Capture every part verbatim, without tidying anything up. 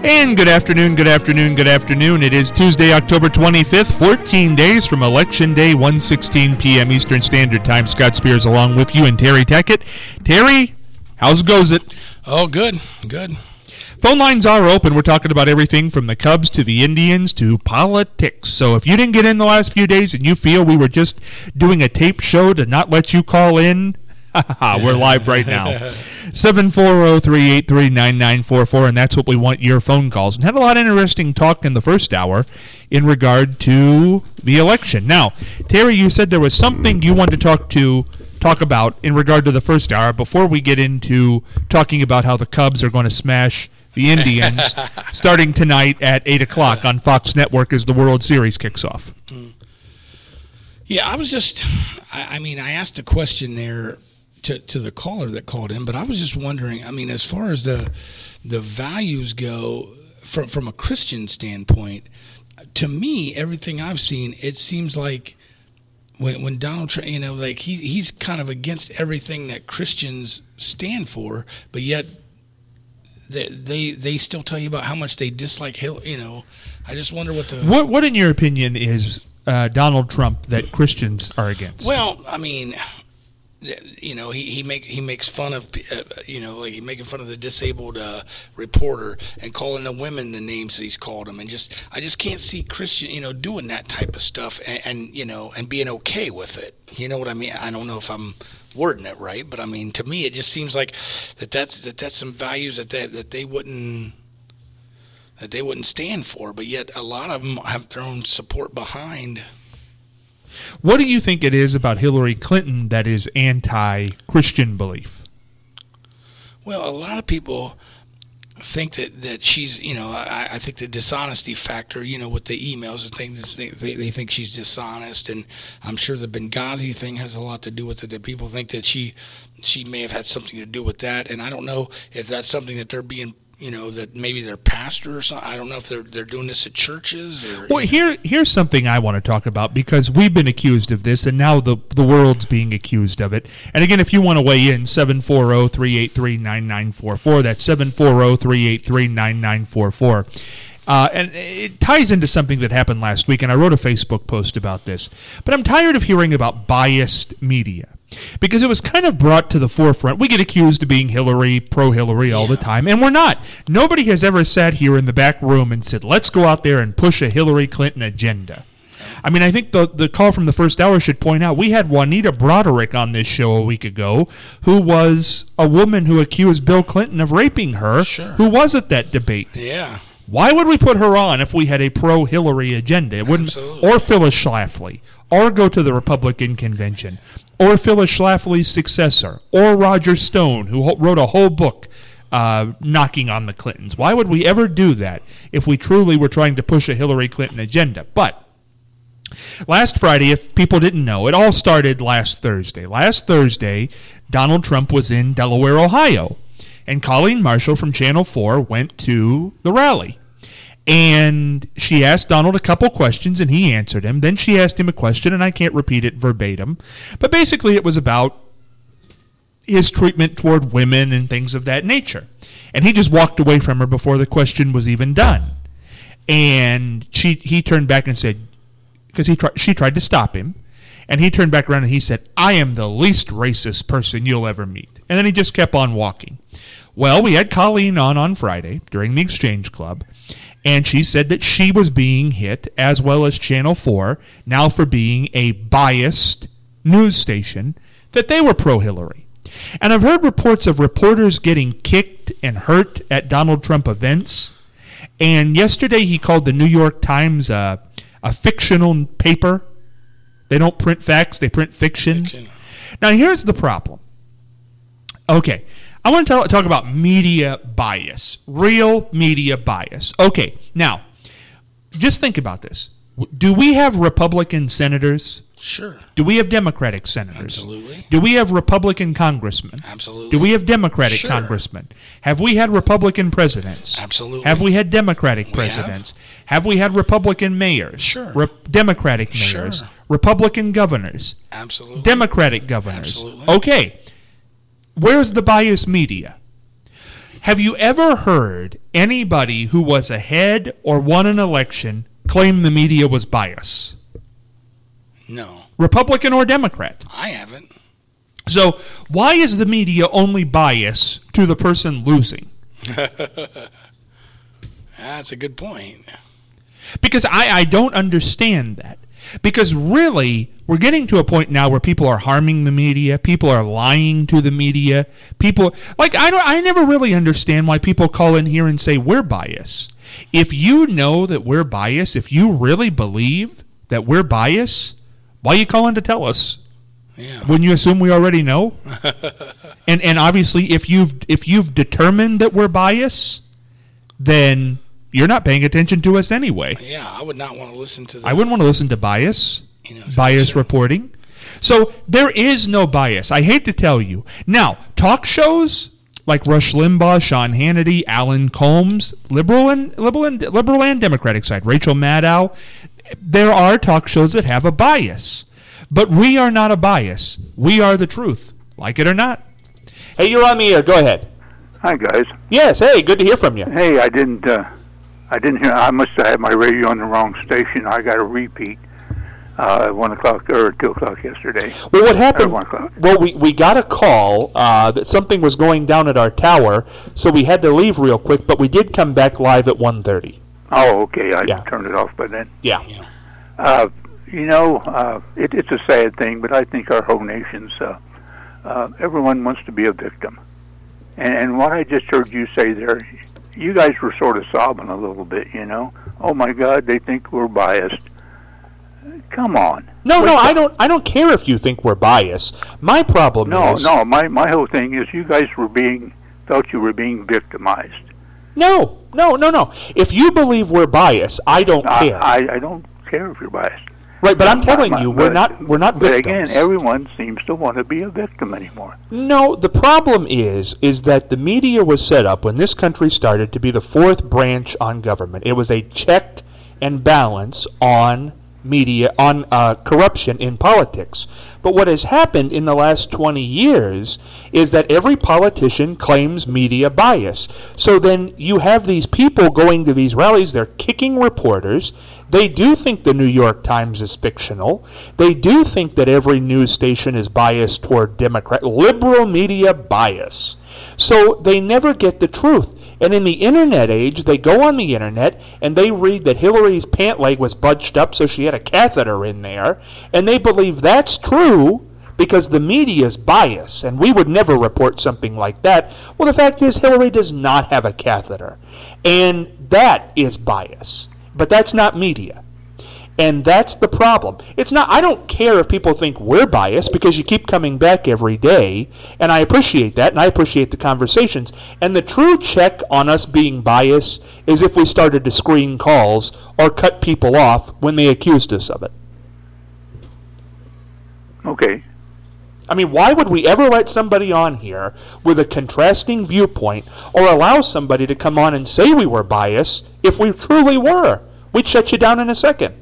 And good afternoon, good afternoon, good afternoon. It is Tuesday, October twenty-fifth, fourteen days from Election Day, one sixteen p.m. Eastern Standard Time. Scott Spears along with you and Terry Tackett. Terry, how's goes it? Oh, good, good. Phone lines are open. We're talking about everything from the Cubs to the Indians to politics. So if you didn't get in the last few days and you feel we were just doing a tape show to not let you call in, we're live right now. seven four zero, three eight three, nine nine four four, and that's what we want, your phone calls. And had a lot of interesting talk in the first hour in regard to the election. Now, Terry, you said there was something you wanted to talk to talk about in regard to the first hour before we get into talking about how the Cubs are going to smash the Indians starting tonight at eight o'clock on Fox Network as the World Series kicks off. Yeah, I was just, I, I mean, I asked a question there to, to the caller that called in, but I was just wondering, I mean, as far as the the values go from, from a Christian standpoint, to me, everything I've seen, it seems like when when Donald Trump, you know, like he he's kind of against everything that Christians stand for, but yet They, they they still tell you about how much they dislike Hillary. You know, I just wonder what the what what in your opinion is uh, Donald Trump that Christians are against? Well, I mean, you know, he he make he makes fun of uh, you know, like he's making fun of the disabled uh, reporter and calling the women the names that he's called them, and just I just can't see Christian, you know, doing that type of stuff and, and you know and being okay with it. You know what I mean? I don't know if I'm wording it right, but I mean, to me, it just seems like that that's that that's some values that they, that they wouldn't that they wouldn't stand for, but yet a lot of them have thrown support behind. What do you think it is about Hillary Clinton that is anti-Christian belief? Well, a lot of people think that, that she's, you know, I, I think the dishonesty factor, you know, with the emails and things, they, they, they think she's dishonest, and I'm sure the Benghazi thing has a lot to do with it, that people think that she she may have had something to do with that, and I don't know if that's something that they're being, you know, that maybe their pastor or something, I don't know if they're they're doing this at churches or... Well, here here's something I want to talk about, because we've been accused of this, and now the, the world's being accused of it. And again, if you want to weigh in, seven four zero, three eight three, nine nine four four. That's seven four zero, three eight three, nine nine four four. Uh, and it ties into something that happened last week, and I wrote a Facebook post about this. But I'm tired of hearing about biased media, because it was kind of brought to the forefront. We get accused of being Hillary, pro-Hillary all yeah. the time, and we're not. Nobody has ever sat here in the back room and said, let's go out there and push a Hillary Clinton agenda. I mean, I think the the call from the first hour should point out we had Juanita Broderick on this show a week ago, who was a woman who accused Bill Clinton of raping her, sure. who was at that debate. Yeah. Why would we put her on if we had a pro-Hillary agenda? It wouldn't, Absolutely. or Phyllis Schlafly, or go to the Republican convention, or Phyllis Schlafly's successor, or Roger Stone, who ho- wrote a whole book uh, knocking on the Clintons. Why would we ever do that if we truly were trying to push a Hillary Clinton agenda? But last Friday, if people didn't know, it all started last Thursday. Last Thursday, Donald Trump was in Delaware, Ohio, and Colleen Marshall from Channel four went to the rally. And she asked Donald a couple questions, and he answered him. Then she asked him a question, and I can't repeat it verbatim. But basically it was about his treatment toward women and things of that nature. And he just walked away from her before the question was even done. And she he turned back and said, because he tried, she tried to stop him, and he turned back around and he said, I am the least racist person you'll ever meet. And then he just kept on walking. Well, we had Colleen on on Friday during the Exchange Club, and she said that she was being hit, as well as Channel four, now for being a biased news station, that they were pro-Hillary. And I've heard reports of reporters getting kicked and hurt at Donald Trump events. And yesterday he called the New York Times a, a fictional paper. They don't print facts, they print fiction. fiction. Now, here's the problem. Okay, I want to talk, talk about media bias, real media bias. Okay, now, just think about this. Do we have Republican senators? Sure. Do we have Democratic senators? Absolutely. Do we have Republican congressmen? Absolutely. Do we have Democratic sure. congressmen? Have we had Republican presidents? Absolutely. Have we had Democratic we presidents? Have. have we had Republican mayors? Sure. Re- Democratic mayors? Sure. Republican governors? Absolutely. Democratic governors? Absolutely. Okay. Where's the biased media? Have you ever heard anybody who was ahead or won an election claim the media was biased? No. Republican or Democrat? I haven't. So why is the media only biased to the person losing? That's a good point. Because I, I don't understand that. Because really, we're getting to a point now where people are harming the media, people are lying to the media, people like I don't I never really understand why people call in here and say we're biased. If you know that we're biased, if you really believe that we're biased, why are you calling to tell us? Yeah. Wouldn't you assume we already know? and and obviously if you've if you've determined that we're biased, then you're not paying attention to us anyway. Yeah, I would not want to listen to that. I wouldn't want to listen to bias, You know, bias so- reporting. So there is no bias. I hate to tell you. Now, talk shows like Rush Limbaugh, Sean Hannity, Alan Colmes, liberal and liberal and liberal and Democratic side, Rachel Maddow, there are talk shows that have a bias. But we are not a bias. We are the truth, like it or not. Hey, you're on the air. Go ahead. Hi, guys. Yes, hey, good to hear from you. Hey, I didn't. Uh, I didn't hear. I must have had my radio on the wrong station. I got a repeat uh, at one o'clock or two o'clock yesterday. Well, what happened? Or one o'clock. Well, we, we got a call uh, that something was going down at our tower, so we had to leave real quick. But we did come back live at one thirty. Oh, okay. I Yeah. turned it off by then. Yeah. Yeah. Uh, you know, uh, it, it's a sad thing, but I think our whole nation's. Uh, uh, everyone wants to be a victim, and, and what I just heard you say there, you guys were sort of sobbing a little bit. You know, oh my God, they think we're biased. Come on. No, Wake no, up. I don't. I don't care if you think we're biased. My problem No, is no. My my whole thing is you guys were being felt you were being victimized. no, no, no, no. If you believe we're biased, I don't I, care. I I don't care if you're biased. right, but I'm telling My- you, but- we're not. We're not But victims. again, everyone seems to want to be a victim anymore. No, the problem is is that the media was set up when this country started to be the fourth branch on government. It was a check and balance on media, on uh, corruption in politics. But what has happened in the last twenty years is that every politician claims media bias. So then you have these people going to these rallies, they're kicking reporters. They do think the New York Times is fictional. They do think that every news station is biased toward Democrat, liberal media bias. So they never get the truth. And in the internet age, they go on the internet and they read that Hillary's pant leg was budged up so she had a catheter in there, and they believe that's true because the media's bias, and we would never report something like that. Well, the fact is Hillary does not have a catheter, and that is bias. But that's not media. And that's the problem. It's not, I don't care if people think we're biased because you keep coming back every day, and I appreciate that, and I appreciate the conversations. And the true check on us being biased is if we started to screen calls or cut people off when they accused us of it. Okay. I mean, why would we ever let somebody on here with a contrasting viewpoint or allow somebody to come on and say we were biased if we truly were? We'd shut you down in a second.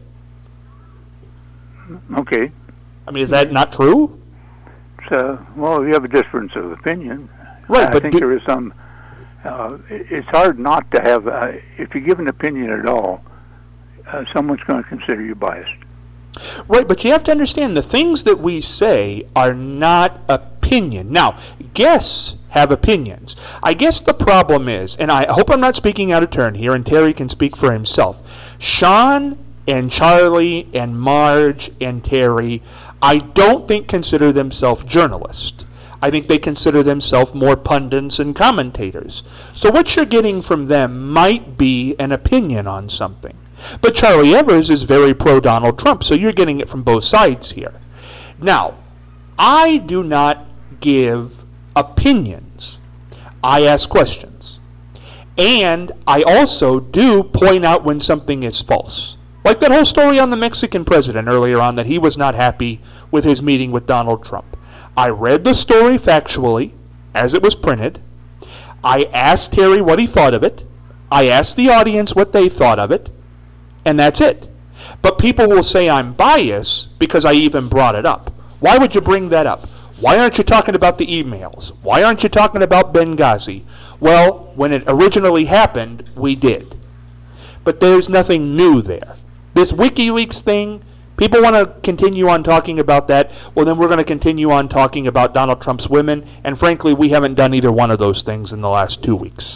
Okay. I mean, is that not true? So, well, you have a difference of opinion. Right, I but think do- there is some. Uh, it- it's hard not to have. Uh, if you give an opinion at all, uh, someone's going to consider you biased. Right, but you have to understand the things that we say are not opinion. Now, guests have opinions. I guess the problem is, and I hope I'm not speaking out of turn here, and Terry can speak for himself. Sean and Charlie and Marge and Terry, I don't think consider themselves journalists. I think they consider themselves more pundits and commentators. So what you're getting from them might be an opinion on something. But Charlie Evers is very pro-Donald Trump, so you're getting it from both sides here. Now, I do not give opinions. I ask questions. And I also do point out when something is false. Like that whole story on the Mexican president earlier on, that he was not happy with his meeting with Donald Trump. I read the story factually, as it was printed. I asked Terry what he thought of it. I asked the audience what they thought of it. And that's it. But people will say I'm biased because I even brought it up. Why would you bring that up? Why aren't you talking about the emails? Why aren't you talking about Benghazi? Well, when it originally happened, we did. But there's nothing new there. This WikiLeaks thing, people want to continue on talking about that. Well, then we're going to continue on talking about Donald Trump's women. And frankly, we haven't done either one of those things in the last two weeks.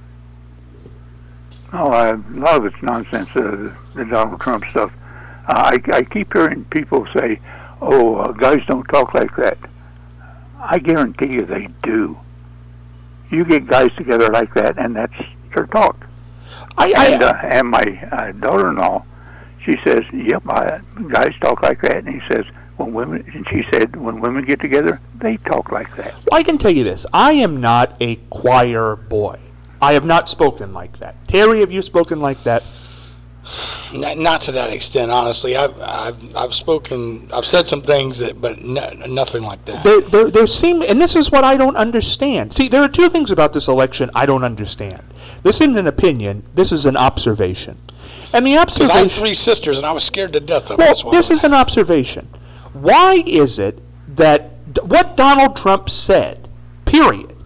Oh, I, a lot of it's nonsense, uh, the, the Donald Trump stuff. Uh, I, I keep hearing people say, oh, uh, guys don't talk like that. I guarantee you they do. You get guys together like that, and that's their talk. I, I, and, uh, and my uh, daughter-in-law, she says, yep, I, guys talk like that. And he says, when women, and she said, when women get together, they talk like that. Well, I can tell you this. I am not a choir boy. I have not spoken like that. Terry, have you spoken like that? Not, not to that extent, honestly. I've, I've, I've spoken, I've said some things that, but no, nothing like that. There, there, there seem, and this is what I don't understand. See, there are two things about this election I don't understand. This isn't an opinion. This is an observation. And the observation. Because I have three sisters, and I was scared to death of well, them. This is an observation. Why is it that what Donald Trump said, period,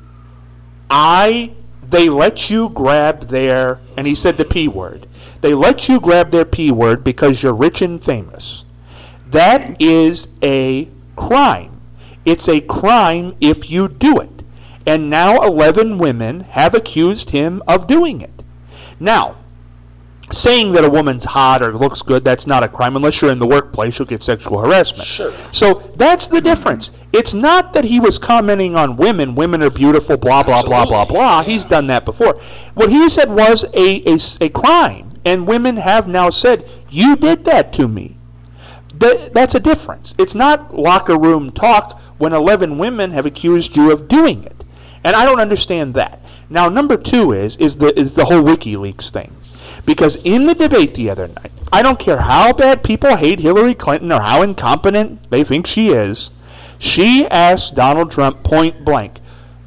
I, they let you grab their, and he said the P word, they let you grab their P word because you're rich and famous. That is a crime. It's a crime if you do it. And now eleven women have accused him of doing it. Now, saying that a woman's hot or looks good, that's not a crime. Unless you're in the workplace, you'll get sexual harassment. Sure. So that's the difference. It's not that he was commenting on women. Women are beautiful, blah, blah, Absolutely. blah, blah, blah. Yeah. He's done that before. What he said was a, a, a crime. And women have now said, you did that to me. That, that's a difference. It's not locker room talk when eleven women have accused you of doing it. And I don't understand that. Now, number two is is the is the whole WikiLeaks thing. Because in the debate the other night, I don't care how bad people hate Hillary Clinton or how incompetent they think she is, she asked Donald Trump point blank,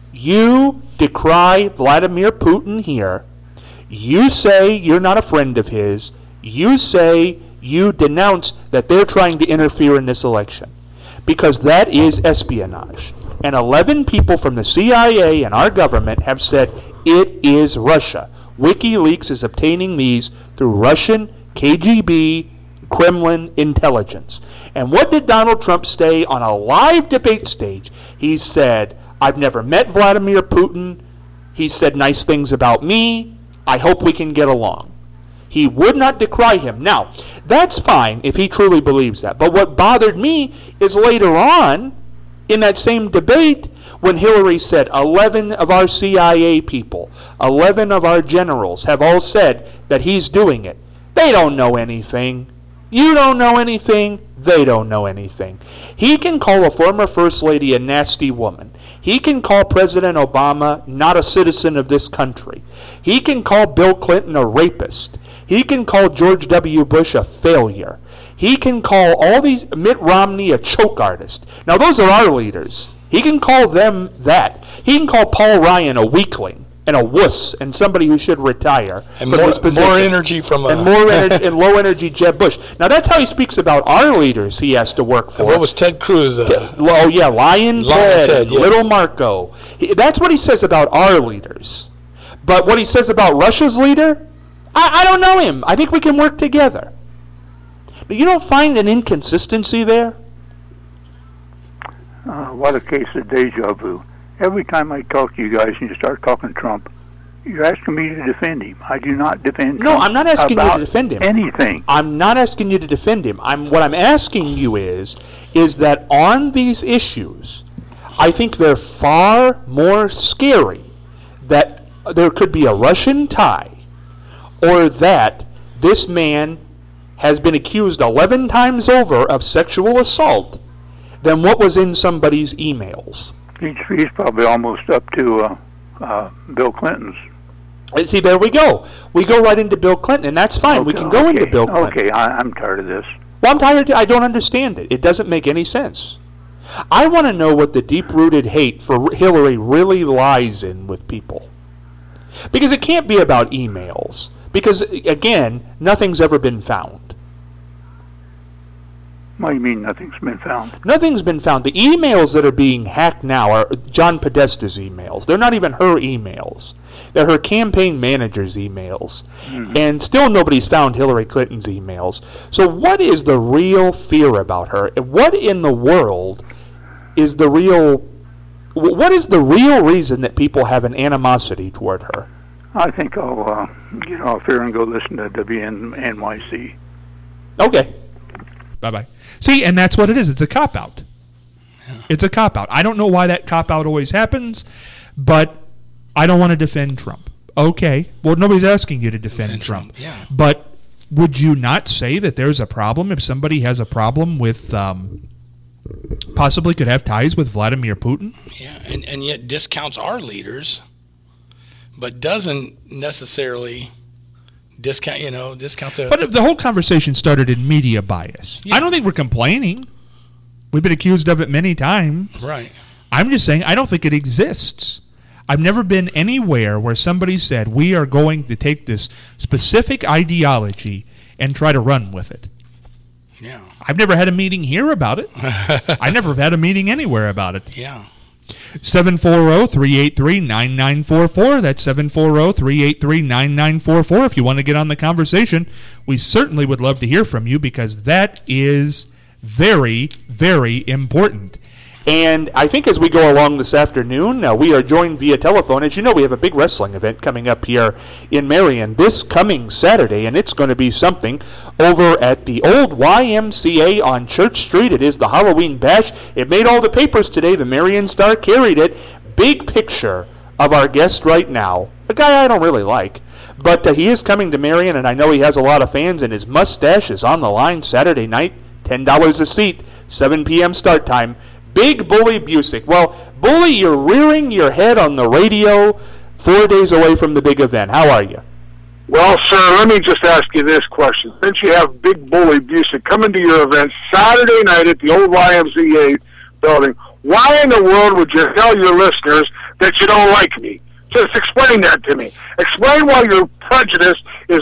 you decry Vladimir Putin here, you say you're not a friend of his, you say you denounce that they're trying to interfere in this election. Because that is espionage. And eleven people from the C I A and our government have said it is Russia. WikiLeaks is obtaining these through Russian K G B, Kremlin intelligence. And what did Donald Trump say on a live debate stage? He said, I've never met Vladimir Putin. He said nice things about me. I hope we can get along. He would not decry him. Now, that's fine if he truly believes that. But what bothered me is later on, in that same debate, when Hillary said eleven of our C I A people, eleven of our generals have all said that he's doing it. They don't know anything. You don't know anything. They don't know anything. He can call a former First Lady a nasty woman. He can call President Obama not a citizen of this country. He can call Bill Clinton a rapist. He can call George W. Bush a failure. He can call all these, Mitt Romney a choke artist. Now those are our leaders. He can call them that. He can call Paul Ryan a weakling and a wuss and somebody who should retire. And from more, his position. more energy from a... And more energy, and low energy Jeb Bush. Now that's how he speaks about our leaders he has to work for. What was Ted Cruz? Uh, oh yeah, Lion, Lion Ted, Ted, yeah. Little Marco. He, that's what he says about our leaders. But what he says about Russia's leader, I, I don't know him. I think we can work together. But you don't find an inconsistency there? Uh, what a case of deja vu. Every time I talk to you guys and you start talking Trump, you're asking me to defend him. I do not defend No, Trump I'm not asking you about to defend him. anything. I'm not asking you to defend him. I'm what I'm asking you is is that on these issues, I think they're far more scary that there could be a Russian tie or that this man has been accused eleven times over of sexual assault than what was in somebody's emails. He's, he's probably almost up to uh, uh, Bill Clinton's. And see, there we go. We go right into Bill Clinton, and that's fine. Okay, we can go okay, into Bill Clinton. Okay, I, I'm tired of this. Well, I'm tired. I don't understand it. It doesn't make any sense. I want to know what the deep-rooted hate for Hillary really lies in with people. Because it can't be about emails. Because, again, nothing's ever been found. What do you mean nothing's been found? Nothing's been found. The emails that are being hacked now are John Podesta's emails. They're not even her emails. They're her campaign manager's emails. Mm-hmm. And still nobody's found Hillary Clinton's emails. So what is the real fear about her? What in the world is the real... What is the real reason that people have an animosity toward her? I think I'll uh, get off here and go listen to W N Y C. Okay. Bye-bye. See, and that's what it is. It's a cop-out. Yeah. It's a cop-out. I don't know why that cop-out always happens, but I don't want to defend Trump. Okay. Well, nobody's asking you to defend, defend Trump. Trump. Yeah. But would you not say that there's a problem if somebody has a problem with um, possibly could have ties with Vladimir Putin? Yeah, and, and yet discounts our leaders, but doesn't necessarily... Discount, you know, discount the... But the whole conversation started in media bias. Yeah. I don't think we're complaining. We've been accused of it many times. Right. I'm just saying I don't think it exists. I've never been anywhere where somebody said, we are going to take this specific ideology and try to run with it. Yeah. I've never had a meeting here about it. I've never had a meeting anywhere about it. Yeah. seven four zero, three eight three, nine nine four four. That's seven four zero, three eight three, nine nine four four. If you want to get on the conversation, we certainly would love to hear from you because that is very, very important. And I think as we go along this afternoon, uh, we are joined via telephone. As you know, we have a big wrestling event coming up here in Marion this coming Saturday, and it's going to be something over at the old Y M C A on Church Street. It is the Halloween Bash. It made all the papers today. The Marion Star carried it. Big picture of our guest right now, a guy I don't really like. But uh, he is coming to Marion, and I know he has a lot of fans, and his mustache is on the line Saturday night. ten dollars a seat, seven p.m. start time. Big Bully Busick. Well, Bully, you're rearing your head on the radio four days away from the big event. How are you? Well, sir, let me just ask you this question. Since you have Big Bully Busick coming to your event Saturday night at the old Y M C A building, why in the world would you tell your listeners that you don't like me? Just explain that to me. Explain why your prejudice is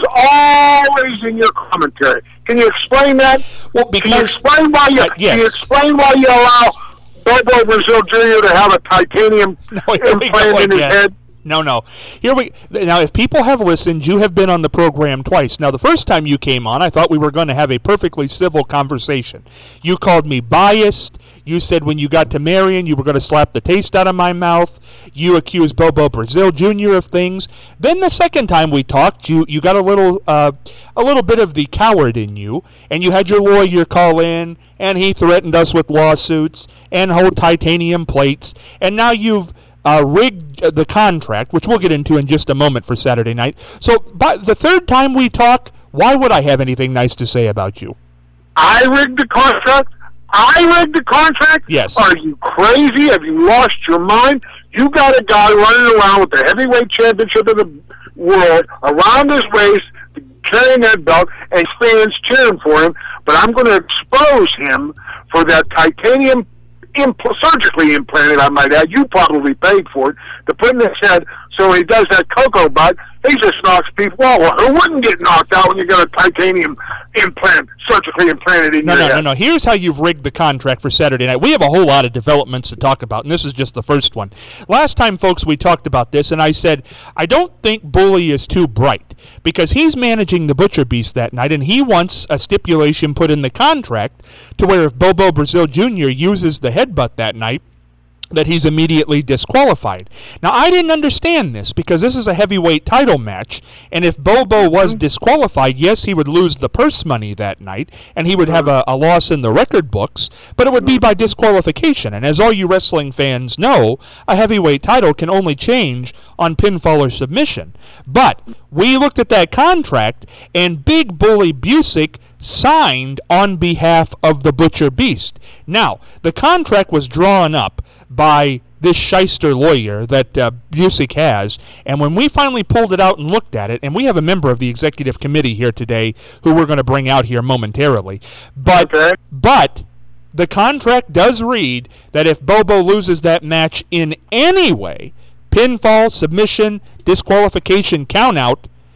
always in your commentary. Can you explain that? Well, because, can you explain why you, uh, yes. can you explain why you allow Bobo Brazil Junior to have a titanium no, implant in his head? No, no. Here we now. If people have listened, you have been on the program twice. Now, the first time you came on, I thought we were going to have a perfectly civil conversation. You called me biased. You said when you got to Marion, you were going to slap the taste out of my mouth. You accused Bobo Brazil Junior of things. Then the second time we talked, you, you got a little uh, a little bit of the coward in you, and you had your lawyer call in, and he threatened us with lawsuits and whole titanium plates, and now you've Uh, rigged uh, the contract, which we'll get into in just a moment for Saturday night. So, by the third time we talk, why would I have anything nice to say about you? I rigged the contract? I rigged the contract? Yes. Are you crazy? Have you lost your mind? You got a guy running around with the heavyweight championship of the world around his waist, carrying that belt, and fans cheering for him. But I'm going to expose him for that titanium Impl- surgically implanted, I might add. You probably paid for it to put in his head so he does that cocoa butt. He just knocks people out. Well, who wouldn't get knocked out when you got a titanium implant surgically implanted in no, your no, head? No, no, no. Here's how you've rigged the contract for Saturday night. We have a whole lot of developments to talk about, and this is just the first one. Last time, folks, we talked about this, and I said, I don't think Bully is too bright because he's managing the Butcher Beast that night, and he wants a stipulation put in the contract to where if Bobo Brazil Junior uses the headbutt that night, that he's immediately disqualified. Now, I didn't understand this because this is a heavyweight title match, and if Bobo was disqualified, yes, he would lose the purse money that night, and he would have a, a loss in the record books, but it would be by disqualification. And as all you wrestling fans know, a heavyweight title can only change on pinfall or submission. But we looked at that contract, and Big Bully Busick signed on behalf of the Butcher Beast. Now, the contract was drawn up by this shyster lawyer that uh, Busick has, and when we finally pulled it out and looked at it, and we have a member of the executive committee here today who we're going to bring out here momentarily, but okay. but the contract does read that if Bobo loses that match in any way, pinfall, submission, disqualification, countout,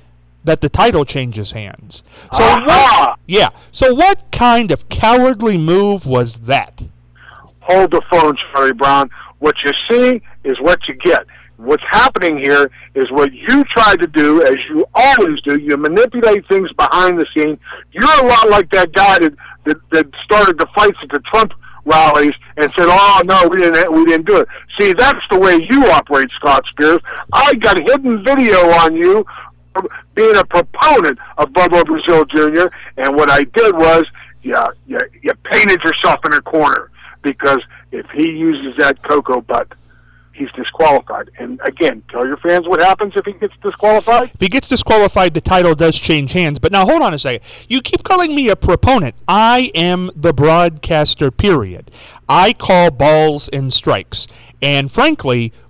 that the title changes hands. So Aha! what, yeah. So what kind of cowardly move was that? Hold the phone, Charlie Brown. What you see is what you get. What's happening here is what you tried to do, as you always do. You manipulate things behind the scene. You're a lot like that guy that that, that started the fights at the Trump rallies and said, "Oh no, we didn't, we didn't do it." See, that's the way you operate, Scott Spears. I got hidden video on you being a proponent of Bubba Brazil Junior, and what I did was, yeah, you, you painted yourself in a corner, because if he uses that cocoa butt, he's disqualified. And again, tell your fans what happens if he gets disqualified. If he gets disqualified, the title does change hands. But now, hold on a second. You keep calling me a proponent. I am the broadcaster, period. I call balls and strikes. And frankly,